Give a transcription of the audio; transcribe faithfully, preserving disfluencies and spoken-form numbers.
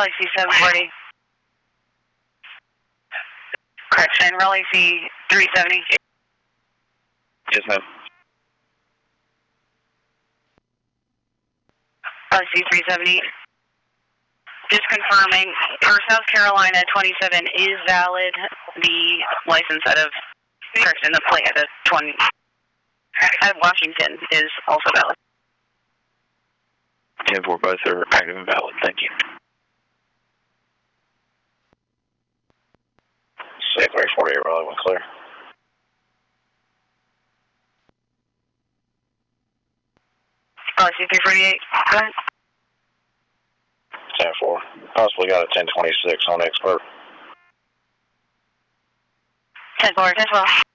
C seven forty. Correction, Raleigh C three seventy. Yes, ma'am. Raleigh C three seventy. Just confirming, for South Carolina twenty-seven is valid. The license out of, correction, the plate out of twenty, out of Washington is also valid. ten four, both are active and valid. Thank you. C three forty-eight, Raleigh, one clear. Raleigh C three forty-eight, go ahead. ten four. Possibly got a ten twenty-six on expert. ten four, ten twelve.